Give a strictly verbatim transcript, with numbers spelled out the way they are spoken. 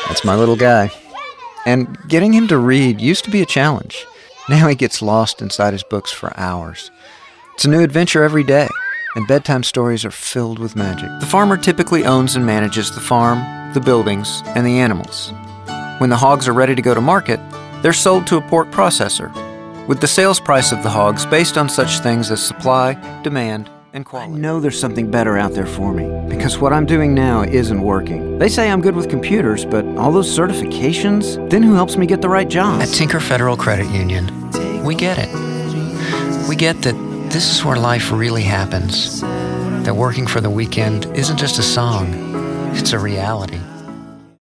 That's my little guy. And getting him to read used to be a challenge. Now he gets lost inside his books for hours. It's a new adventure every day, and bedtime stories are filled with magic. The farmer typically owns and manages the farm, the buildings, and the animals. When the hogs are ready to go to market, they're sold to a pork processor, with the sales price of the hogs based on such things as supply, demand, and quality. I know there's something better out there for me, because what I'm doing now isn't working. They say I'm good with computers, but all those certifications? Then who helps me get the right job? At Tinker Federal Credit Union, we get it. We get that this is where life really happens. That working for the weekend isn't just a song, it's a reality.